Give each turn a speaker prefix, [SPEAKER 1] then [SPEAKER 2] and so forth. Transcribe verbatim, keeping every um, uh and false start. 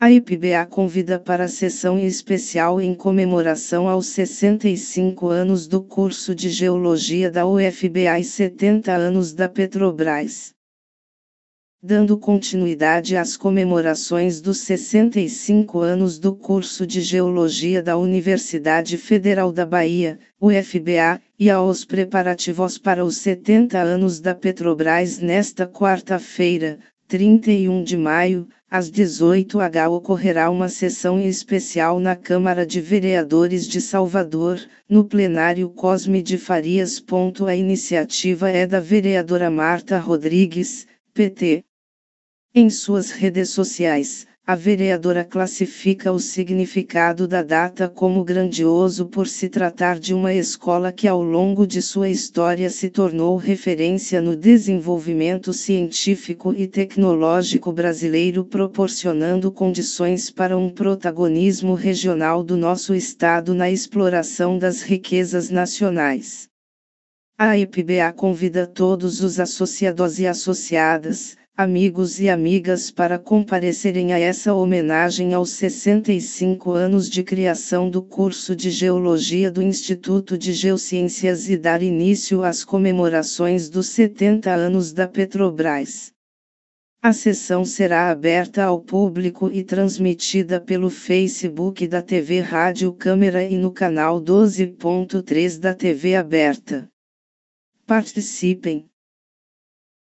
[SPEAKER 1] A I P B A convida para a sessão especial em comemoração aos sessenta e cinco anos do curso de Geologia da U F B A e setenta anos da Petrobras. Dando continuidade às comemorações dos sessenta e cinco anos do curso de Geologia da Universidade Federal da Bahia, U F B A, e aos preparativos para os setenta anos da Petrobras nesta quarta-feira, trinta e um de maio, às dezoito horas ocorrerá uma sessão especial na Câmara de Vereadores de Salvador, no plenário Cosme de Farias. A iniciativa é da vereadora Marta Rodrigues, P T. Em suas redes sociais, a vereadora classifica o significado da data como grandioso por se tratar de uma escola que ao longo de sua história se tornou referência no desenvolvimento científico e tecnológico brasileiro, proporcionando condições para um protagonismo regional do nosso estado na exploração das riquezas nacionais. A I P B A convida todos os associados e associadas, amigos e amigas para comparecerem a essa homenagem aos sessenta e cinco anos de criação do curso de Geologia do Instituto de Geociências e dar início às comemorações dos setenta anos da Petrobras. A sessão será aberta ao público e transmitida pelo Facebook da T V Rádio Câmara e no canal doze ponto três da T V Aberta. Participem!